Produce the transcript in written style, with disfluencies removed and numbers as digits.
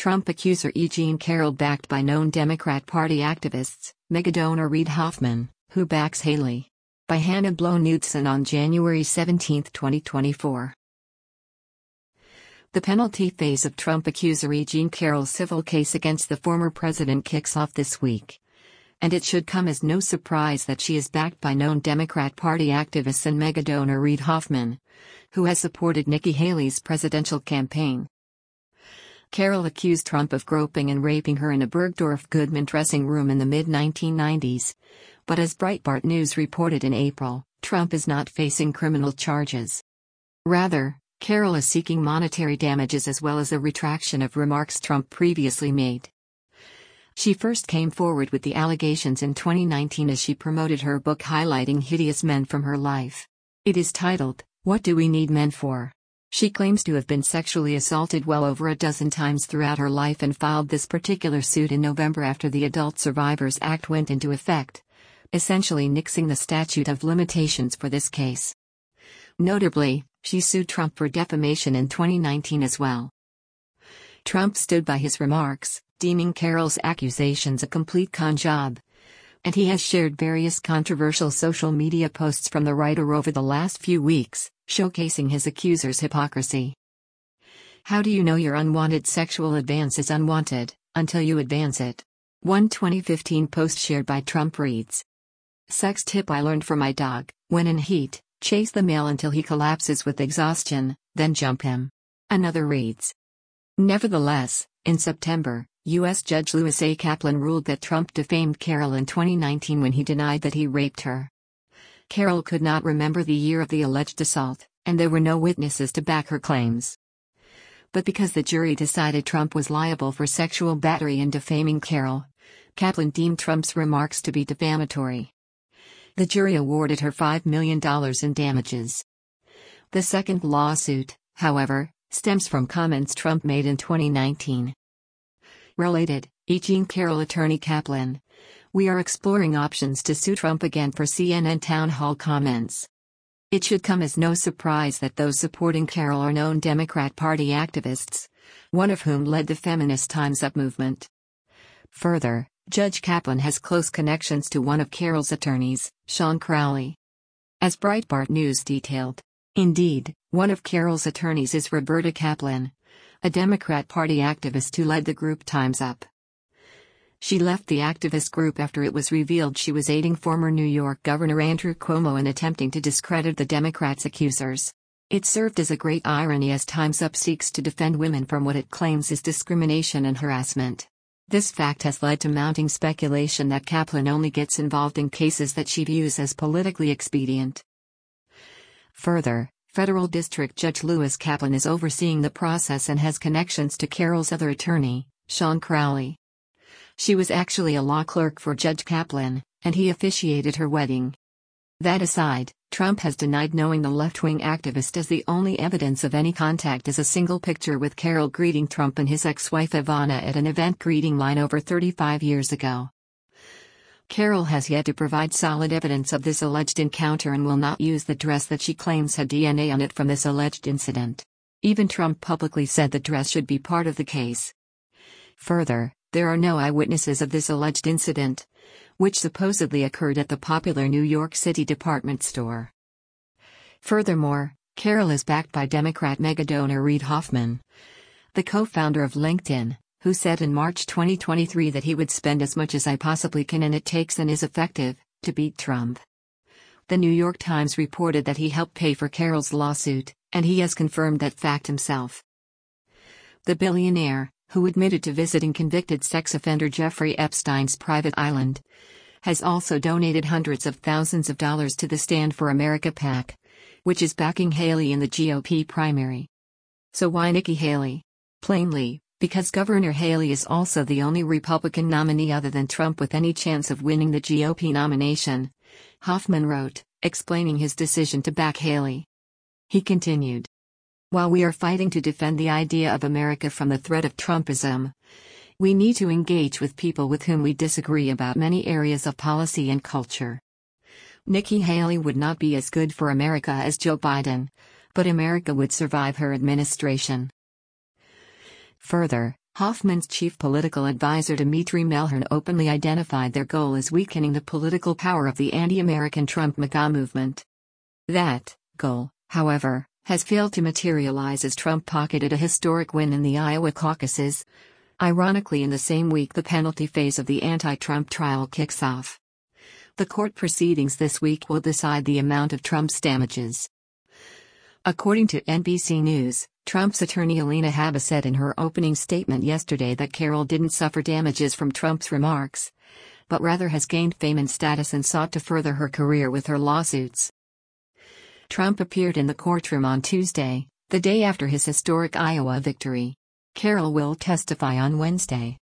Trump accuser E. Jean Carroll backed by known Democrat Party activists, megadonor Reid Hoffman, who backs Haley. By Hannah Blow-Knudsen on January 17, 2024. The penalty phase of Trump accuser E. Jean Carroll's civil case against the former president kicks off this week. And it should come as no surprise that she is backed by known Democrat Party activists and megadonor Reid Hoffman, who has supported Nikki Haley's presidential campaign. Carroll accused Trump of groping and raping her in a Bergdorf Goodman dressing room in the mid-1990s. But as Breitbart News reported in April, Trump is not facing criminal charges. Rather, Carroll is seeking monetary damages as well as a retraction of remarks Trump previously made. She first came forward with the allegations in 2019 as she promoted her book highlighting hideous men from her life. It is titled, "What Do We Need Men For?" She claims to have been sexually assaulted well over a dozen times throughout her life and filed this particular suit in November after the Adult Survivors Act went into effect, essentially nixing the statute of limitations for this case. Notably, she sued Trump for defamation in 2019 as well. Trump stood by his remarks, deeming Carroll's accusations a complete con job. And he has shared various controversial social media posts from the writer over the last few weeks, showcasing his accuser's hypocrisy. How do you know your unwanted sexual advance is unwanted, until you advance it? One 2015 post shared by Trump reads, "Sex tip I learned from my dog: when in heat, chase the male until he collapses with exhaustion, then jump him." Another reads, "Nevertheless, in September, U.S. Judge Lewis A. Kaplan ruled that Trump defamed Carroll in 2019 when he denied that he raped her. Carroll could not remember the year of the alleged assault, and there were no witnesses to back her claims. But because the jury decided Trump was liable for sexual battery and defaming Carroll, Kaplan deemed Trump's remarks to be defamatory. The jury awarded her $5 million in damages. The second lawsuit, however, stems from comments Trump made in 2019. Related, E. Jean Carroll attorney Kaplan. We are exploring options to sue Trump again for CNN town hall comments. It should come as no surprise that those supporting Carroll are known Democrat Party activists, one of whom led the feminist Time's Up movement. Further, Judge Kaplan has close connections to one of Carroll's attorneys, Sean Crowley. As Breitbart News detailed, indeed, one of Carroll's attorneys is Roberta Kaplan, a Democrat Party activist who led the group Time's Up. She left the activist group after it was revealed she was aiding former New York Governor Andrew Cuomo in attempting to discredit the Democrats' accusers. It served as a great irony as Time's Up seeks to defend women from what it claims is discrimination and harassment. This fact has led to mounting speculation that Kaplan only gets involved in cases that she views as politically expedient. Further, Federal District Judge Lewis Kaplan is overseeing the process and has connections to Carroll's other attorney, Sean Crowley. She was actually a law clerk for Judge Kaplan, and he officiated her wedding. That aside, Trump has denied knowing the left-wing activist as the only evidence of any contact is a single picture with Carroll greeting Trump and his ex-wife Ivana at an event greeting line over 35 years ago. Carroll has yet to provide solid evidence of this alleged encounter and will not use the dress that she claims had DNA on it from this alleged incident. Even Trump publicly said the dress should be part of the case. Further, there are no eyewitnesses of this alleged incident, which supposedly occurred at the popular New York City department store. Furthermore, Carroll is backed by Democrat megadonor Reid Hoffman, the co-founder of LinkedIn, who said in March 2023 that he would spend as much as I possibly can and it takes and is effective, to beat Trump. The New York Times reported that he helped pay for Carroll's lawsuit, and he has confirmed that fact himself. The billionaire, who admitted to visiting convicted sex offender Jeffrey Epstein's private island, has also donated hundreds of thousands of dollars to the Stand for America PAC, which is backing Haley in the GOP primary. So why Nikki Haley? Plainly, because Governor Haley is also the only Republican nominee other than Trump with any chance of winning the GOP nomination, Hoffman wrote, explaining his decision to back Haley. He continued, "While we are fighting to defend the idea of America from the threat of Trumpism, we need to engage with people with whom we disagree about many areas of policy and culture. Nikki Haley would not be as good for America as Joe Biden, but America would survive her administration." Further, Hoffman's chief political advisor Dmitry Melhern openly identified their goal as weakening the political power of the anti-American Trump MAGA movement. That goal, however, has failed to materialize as Trump pocketed a historic win in the Iowa caucuses. Ironically, in the same week the penalty phase of the anti-Trump trial kicks off. The court proceedings this week will decide the amount of Trump's damages. According to NBC News, Trump's attorney Alina Habba said in her opening statement yesterday that Carroll didn't suffer damages from Trump's remarks, but rather has gained fame and status and sought to further her career with her lawsuits. Trump appeared in the courtroom on Tuesday, the day after his historic Iowa victory. Carroll will testify on Wednesday.